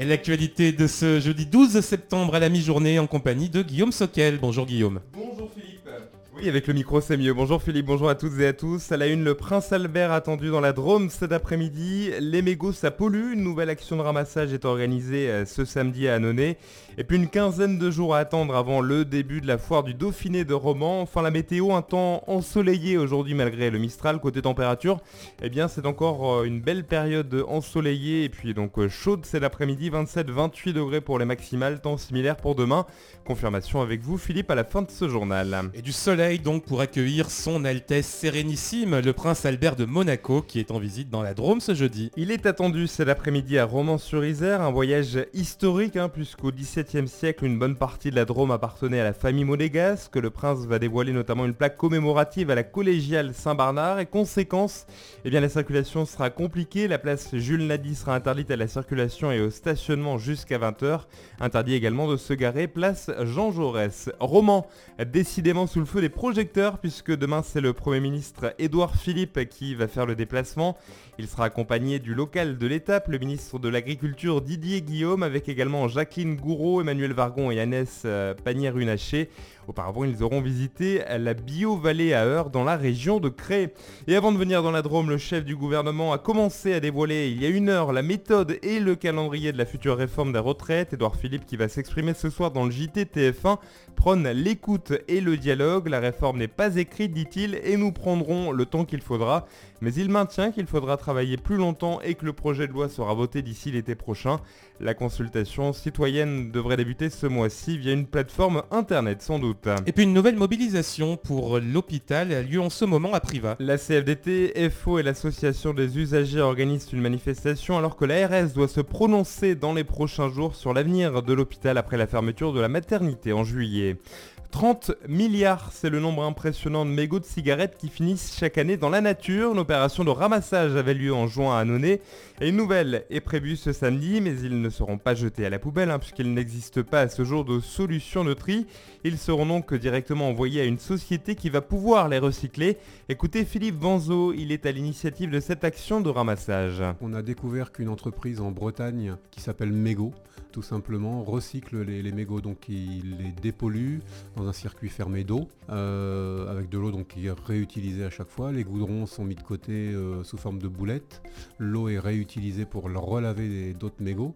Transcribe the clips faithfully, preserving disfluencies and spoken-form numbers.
Et l'actualité de ce jeudi douze septembre à la mi-journée en compagnie de Guillaume Soquel. Bonjour Guillaume. Bonjour Philippe. Oui, avec le micro c'est mieux. Bonjour Philippe, bonjour à toutes et à tous. À la une, le prince Albert attendu dans la Drôme cet après-midi. Les mégots ça pollue. Une nouvelle action de ramassage est organisée ce samedi à Annonay. Et puis une quinzaine de jours à attendre avant le début de la foire du Dauphiné de Romans. Enfin la météo, un temps ensoleillé aujourd'hui malgré le Mistral. Côté température, eh bien c'est encore une belle période ensoleillée et puis donc chaude cet après-midi. vingt-sept à vingt-huit degrés pour les maximales, temps similaire pour demain. Confirmation avec vous Philippe à la fin de ce journal. Et du soleil donc pour accueillir son Altesse Sérénissime, le prince Albert de Monaco qui est en visite dans la Drôme ce jeudi. Il est attendu cet après-midi à Romans-sur-Isère, un voyage historique hein, puisqu'au dix-septième siècle, une bonne partie de la Drôme appartenait à la famille monégasque. Le prince va dévoiler notamment une plaque commémorative à la collégiale Saint-Barnard et conséquence, eh bien la circulation sera compliquée. La place Jules Nady sera interdite à la circulation et au stationnement jusqu'à vingt heures. Interdit également de se garer place Jean Jaurès. Romans, décidément sous le feu des projecteurs puisque demain c'est le Premier ministre Édouard Philippe qui va faire le déplacement. Il sera accompagné du local de l'étape, le ministre de l'Agriculture Didier Guillaume, avec également Jacqueline Gouraud, Emmanuel Vargon et Agnès Pannier-Runacher. Auparavant, ils auront visité la Bio-Vallée à Eure dans la région de Cré. Et avant de venir dans la Drôme, le chef du gouvernement a commencé à dévoiler il y a une heure la méthode et le calendrier de la future réforme des retraites. Édouard Philippe, qui va s'exprimer ce soir dans le J T T F un, prône l'écoute et le dialogue. La réforme n'est pas écrite, dit-il, et nous prendrons le temps qu'il faudra. Mais il maintient qu'il faudra travailler plus longtemps et que le projet de loi sera voté d'ici l'été prochain. La consultation citoyenne devrait débuter ce mois-ci via une plateforme internet sans doute. Et puis une nouvelle mobilisation pour l'hôpital a lieu en ce moment à Privas. La C F D T, F O et l'association des usagers organisent une manifestation alors que l'A R S doit se prononcer dans les prochains jours sur l'avenir de l'hôpital après la fermeture de la maternité en juillet. trente milliards, c'est le nombre impressionnant de mégots de cigarettes qui finissent chaque année dans la nature. Une opération de ramassage avait lieu en juin à Annonay. Et une nouvelle est prévue ce samedi, mais ils ne seront pas jetés à la poubelle hein, puisqu'il n'existe pas à ce jour de solution de tri. Ils seront donc directement envoyés à une société qui va pouvoir les recycler. Écoutez Philippe Vanzo, il est à l'initiative de cette action de ramassage. On a découvert qu'une entreprise en Bretagne qui s'appelle Mégots, tout simplement, recycle les, les mégots, donc il les dépollue dans un circuit fermé d'eau, euh, avec de l'eau donc qui est réutilisée à chaque fois. Les goudrons sont mis de côté euh, sous forme de boulettes. L'eau est réutilisée pour le relaver d'autres mégots.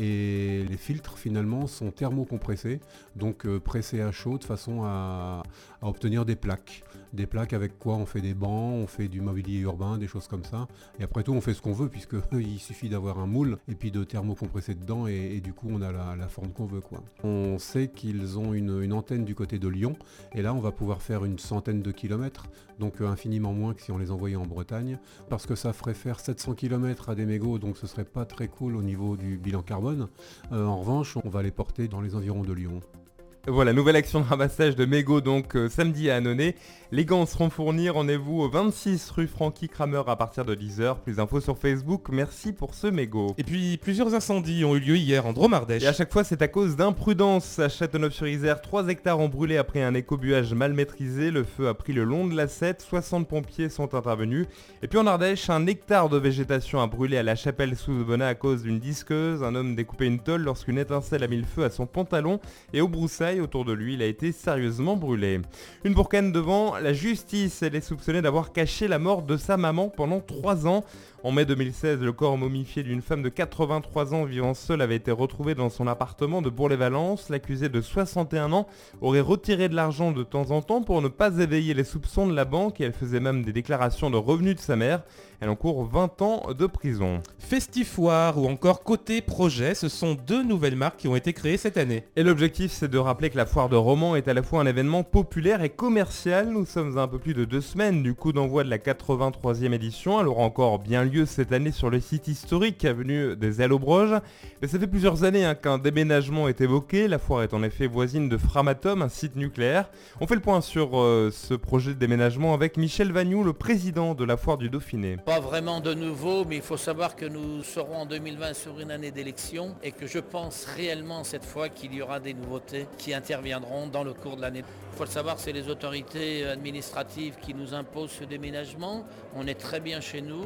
Et les filtres finalement sont thermocompressés, donc euh, pressés à chaud de façon à, à obtenir des plaques. Des plaques avec quoi on fait des bancs, on fait du mobilier urbain, des choses comme ça. Et après tout on fait ce qu'on veut puisque il suffit d'avoir un moule et puis de thermocompresser dedans et, et du coup on a la, la forme qu'on veut quoi. On sait qu'ils ont une, une antenne du côté de Lyon et là on va pouvoir faire une centaine de kilomètres, donc euh, infiniment moins que si on les envoyait en Bretagne, parce que ça ferait faire sept cents kilomètres à des mégots, donc ce serait pas très cool au niveau du bilan carbone. Euh, en revanche on va les porter dans les environs de Lyon. Voilà, nouvelle action de ramassage de mégots donc euh, samedi à Annonay. Les gants seront fournis, rendez-vous au vingt-six rue Francky Kramer à partir de dix heures. Plus d'infos sur Facebook, merci pour ce mégot. Et puis plusieurs incendies ont eu lieu hier en Drôme-Ardèche. Et à chaque fois c'est à cause d'imprudence. À Châteauneuf-sur-Isère, trois hectares ont brûlé après un écobuage mal maîtrisé. Le feu a pris le long de la Sète, soixante pompiers sont intervenus. Et puis en Ardèche, un hectare de végétation a brûlé à la chapelle sous Aubenas à cause d'une disqueuse. Un homme découpait une tôle lorsqu'une étincelle a mis le feu à son pantalon et aux broussailles autour de lui, il a été sérieusement brûlé. Une bourcane devant la justice, elle est soupçonnée d'avoir caché la mort de sa maman pendant trois ans. En mai deux mille seize, le corps momifié d'une femme de quatre-vingt-trois ans vivant seule avait été retrouvé dans son appartement de Bourg-les-Valences. L'accusée de soixante et un ans aurait retiré de l'argent de temps en temps pour ne pas éveiller les soupçons de la banque et elle faisait même des déclarations de revenus de sa mère. Elle encourt vingt ans de prison. Festifoire ou encore Côté Projet, ce sont deux nouvelles marques qui ont été créées cette année. Et l'objectif c'est de rappeler que la foire de Romans est à la fois un événement populaire et commercial. Nous sommes à un peu plus de deux semaines du coup d'envoi de la quatre-vingt-troisième édition. Elle aura encore bien lieu cette année sur le site historique avenue des Allobroges. Mais ça fait plusieurs années hein, qu'un déménagement est évoqué. La foire est en effet voisine de Framatome, un site nucléaire. On fait le point sur euh, ce projet de déménagement avec Michel Vagnoux, le président de la foire du Dauphiné. Pas vraiment de nouveau, mais il faut savoir que nous serons en deux mille vingt sur une année d'élection et que je pense réellement cette fois qu'il y aura des nouveautés qui interviendront dans le cours de l'année. Il faut le savoir, c'est les autorités administratives qui nous imposent ce déménagement. On est très bien chez nous.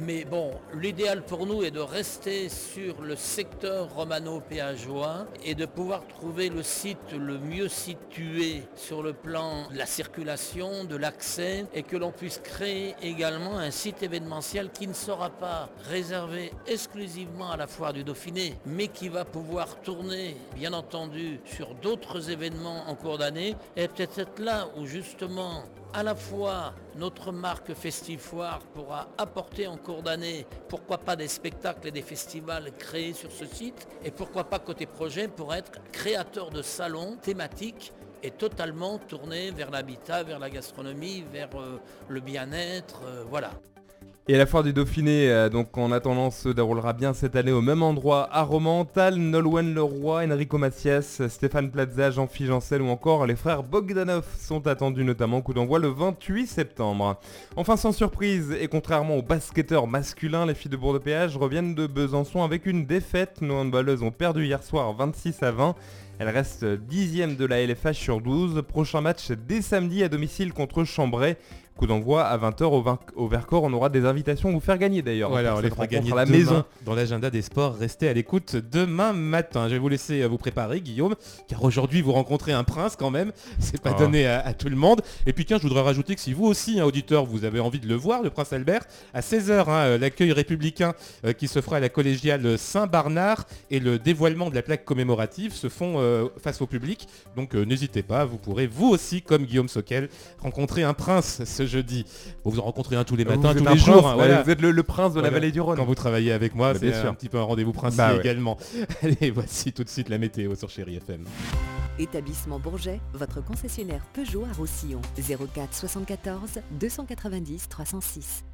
Mais bon, l'idéal pour nous est de rester sur le secteur romano-péageois et de pouvoir trouver le site le mieux situé sur le plan de la circulation, de l'accès, et que l'on puisse créer également un site événementiel qui ne sera pas réservé exclusivement à la foire du Dauphiné, mais qui va pouvoir tourner, bien entendu, sur d'autres événements en cours d'année, et peut-être être là où justement à la fois notre marque Festifoire pourra apporter en cours d'année, pourquoi pas des spectacles et des festivals créés sur ce site, et pourquoi pas côté projet pour être créateur de salons thématiques et totalement tourné vers l'habitat, vers la gastronomie, vers euh, le bien-être, euh, voilà. Et la foire du Dauphiné, euh, donc en attendant, se déroulera bien cette année au même endroit à Romantal. Nolwenn Leroy, Enrico Macias, Stéphane Plaza, Jean-Philippe Jancel ou encore les frères Bogdanov sont attendus notamment au coup d'envoi le vingt-huit septembre. Enfin, sans surprise, et contrairement aux basketteurs masculins, les filles de Bourg-de-Péage reviennent de Besançon avec une défaite. Nos handballeuses ont perdu hier soir vingt-six à vingt. Elles restent dixième de la L F H sur douze. Prochain match dès samedi à domicile contre Chambray. Coup d'envoi à vingt heures au, Vin- au Vercors. On aura des invitations à vous faire gagner d'ailleurs. Voilà, on les Cette fera rencontre gagner à la demain maison. dans l'agenda des sports. Restez à l'écoute demain matin. Je vais vous laisser vous préparer, Guillaume, car aujourd'hui vous rencontrez un prince quand même. C'est pas Ah. donné à, à tout le monde. Et puis tiens, je voudrais rajouter que si vous aussi, un auditeur, vous avez envie de le voir, le prince Albert, à seize heures, hein, l'accueil républicain euh, qui se fera à la collégiale Saint-Barnard et le dévoilement de la plaque commémorative se font euh, face au public. Donc euh, n'hésitez pas, vous pourrez vous aussi, comme Guillaume Soquel, rencontrer un prince ce jeudi. Bon, vous en rencontrez un tous les matins, Vous tous êtes les un jours. prince, hein, bah, voilà. Vous êtes le, le prince de Voilà. la vallée du Rhône. Quand vous travaillez avec moi, Bah, c'est bien sûr. un petit peu un rendez-vous princier Bah ouais. également. Allez, voici tout de suite la météo sur Chéri F M. Établissement Bourget, votre concessionnaire Peugeot à Roussillon. zéro quatre soixante-quatorze deux cent quatre-vingt-dix trois cent six.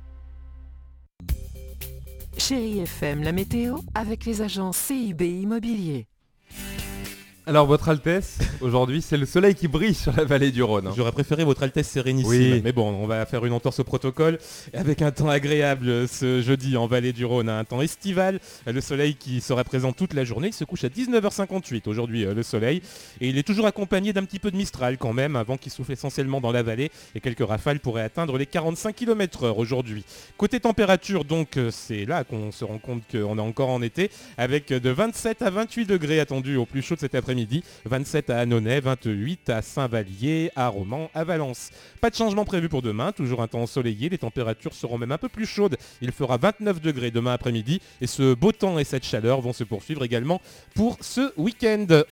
Chéri F M, la météo avec les agences C I B Immobilier. Alors votre Altesse, aujourd'hui c'est le soleil qui brille sur la vallée du Rhône. hein. J'aurais préféré votre Altesse Sérénissime. Oui. Mais bon, on va faire une entorse au protocole avec un temps agréable ce jeudi en vallée du Rhône. Un temps estival. Le soleil qui sera présent toute la journée. Il se couche à dix-neuf heures cinquante-huit aujourd'hui euh, le soleil. Et il est toujours accompagné d'un petit peu de Mistral quand même, un vent qui souffle essentiellement dans la vallée. Et quelques rafales pourraient atteindre les quarante-cinq kilomètres heure aujourd'hui. Côté température, donc, euh, c'est là qu'on se rend compte qu'on est encore en été. Avec de vingt-sept à vingt-huit degrés attendus au plus chaud de cet après-midi. vingt-sept à Annonay, vingt-huit à Saint-Vallier, à Romans, à Valence. Pas de changement prévu pour demain, toujours un temps ensoleillé, les températures seront même un peu plus chaudes. Il fera vingt-neuf degrés demain après-midi et ce beau temps et cette chaleur vont se poursuivre également pour ce week-end.